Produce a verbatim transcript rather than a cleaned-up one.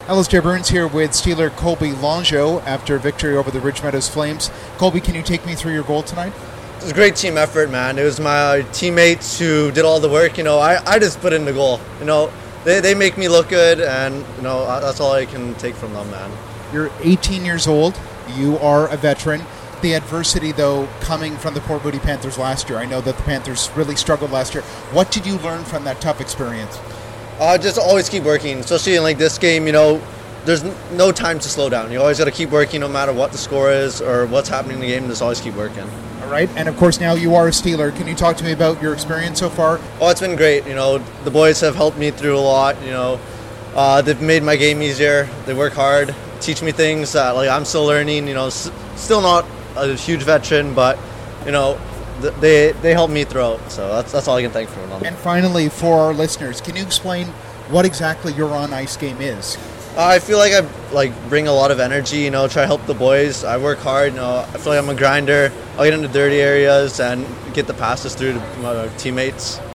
Alistair Burns here with Steeler Colby Longeau after victory over the Ridge Meadows Flames. Colby, can you take me through your goal tonight? It was a great team effort, man. It was my teammates who did all the work. You know, I, I just put in the goal. You know, they, they make me look good, and, you know, that's all I can take from them, man. You're eighteen years old. You are a veteran. The adversity, though, coming from the Port Moody Panthers last year. I know that the Panthers really struggled last year. What did you learn from that tough experience? Uh, just always keep working, especially in like this game. You know, there's n- no time to slow down. You always got to keep working, no matter what the score is or what's happening in the game. Just always keep working. All right, and of course now you are a Steeler. Can you talk to me about your experience so far? Oh, it's been great. You know, the boys have helped me through a lot. You know, uh, they've made my game easier. They work hard, teach me things that like I'm still learning. You know, s- still not a huge veteran, but you know, th- they they helped me throughout. So that's that's all I can thank for them. And finally, for our listeners, can you explain what exactly your on-ice game is? Uh, I feel like I like bring a lot of energy, you know, try to help the boys. I work hard, you know, I feel like I'm a grinder. I'll get into dirty areas and get the passes through to my teammates.